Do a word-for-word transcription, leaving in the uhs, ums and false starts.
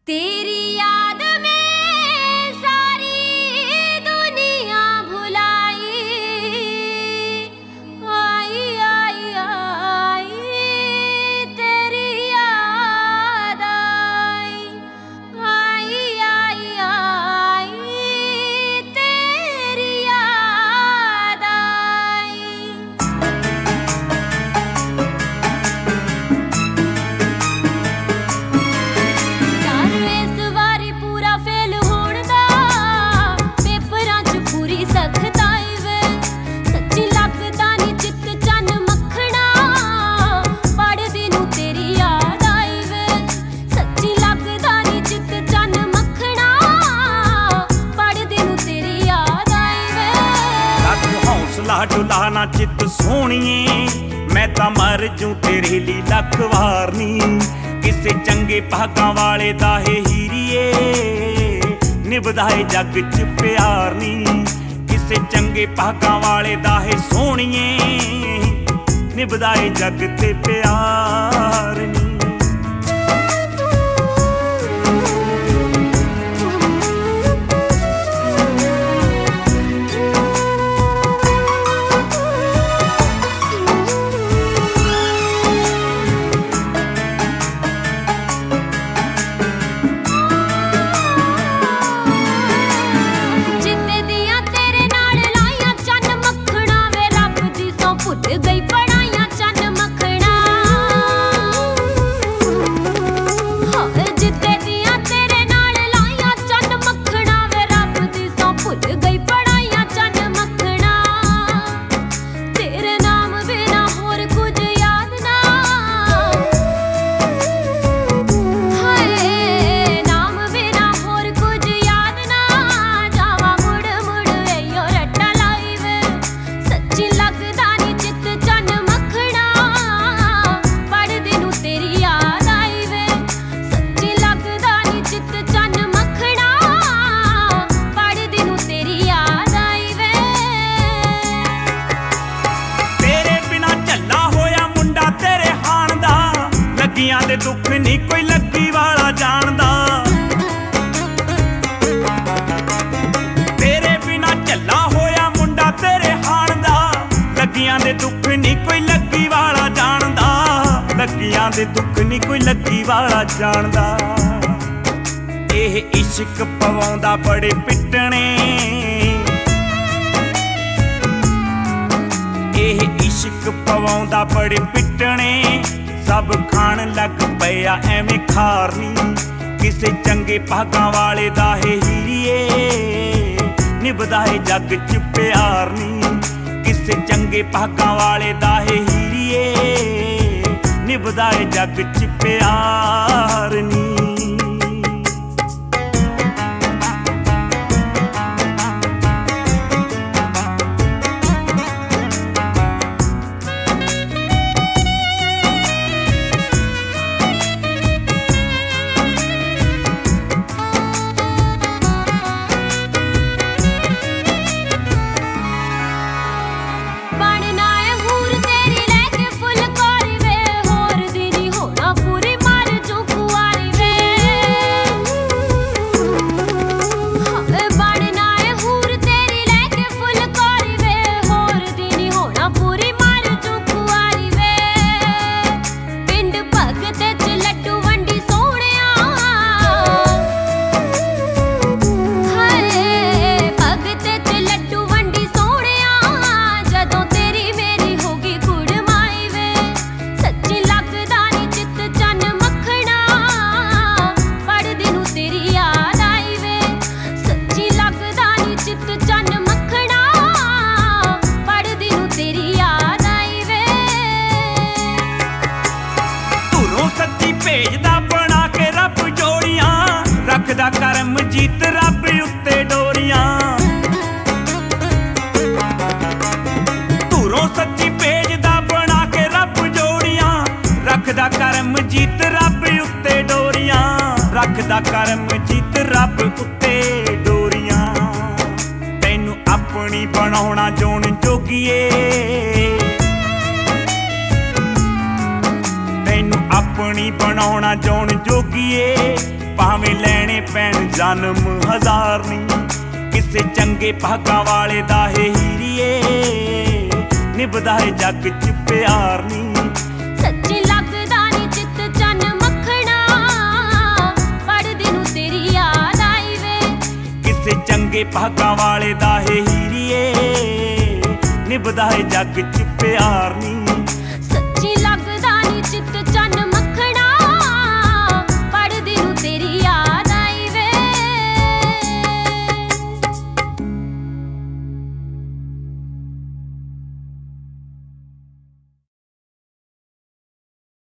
तेरी याद में सारी दुनिया भुलाई, आई आई आई तेरी याद आई, आई आई आई तेरी याद आई। डुला ना चित सोहणीए मैं तां मर जूं तेरे लिए लख वार नी। किसे चंगे भागां वाले दा है हीरीए निभदाए जग च प्यार नी। किसे चंगे भागां वाले दा है सोहणीए निभदाए जग ते प्यार नी। लगियां दे दुख नहीं कोई लगी वाला जानदा, तेरे बिना झल्ला होया मुंडा तेरे हाण दा। लगियां दे दुख नहीं कोई लगी वाला जानदा, लगियां दे दुख नहीं कोई लगी वाला जानदा। एह इश्क पवाउंदा बड़े पिटने, एह इश्क पवाउंदा बड़े पिटने। सब खान लग पिया एवें खार नी। किसे चंगे भागां वाले दा है हीरीए निभदाए जग च प्यार नी। किसे चंगे भागां वाले दा है हीरीए निभदाए जग च प्यार नी। भेजदा बना के रब जोड़ियां, रखदा करम जीत रब उत्ते डोरियां। धुरों सच्ची भेजदा बना के रब जोड़ियां, रखदा करम जीत रब उत्ते डोरियां। रखदा करम जीत रब उत्ते डोरियां। तैनू अपनी बनाउणा जोन जोगिए, तैनू अपनी बनाउणा जौन जोगिए। ਭਾਵੇਂ ਲੈਣੇ ਪੈਣ ਜਨਮ ਹਜ਼ਾਰ ਨੀ। ਕਿਸੇ ਚੰਗੇ ਭਾਗਾਂ ਵਾਲੇ ਦਾ ਹੈ ਹੀਰੀਏ, ਨਿਭਦਾ ਏ ਜੱਗ ਚ ਪਿਆਰ ਨੀ। ਸੱਚੇ ਲੱਗਦਾ ਨੀ ਚਿੱਤ ਚੰਨ ਮੱਖਣਾ, ਪੜਦੇ ਨੂੰ ਤੇਰੀ ਯਾਦ ਆਈ ਵੇ। ਕਿਸੇ ਚੰਗੇ ਭਾਗਾਂ ਵਾਲੇ ਦਾ ਹੈ ਹੀਰੀਏ, ਨਿਭਦਾ ਏ ਜੱਗ ਚ ਪਿਆਰ ਨੀ।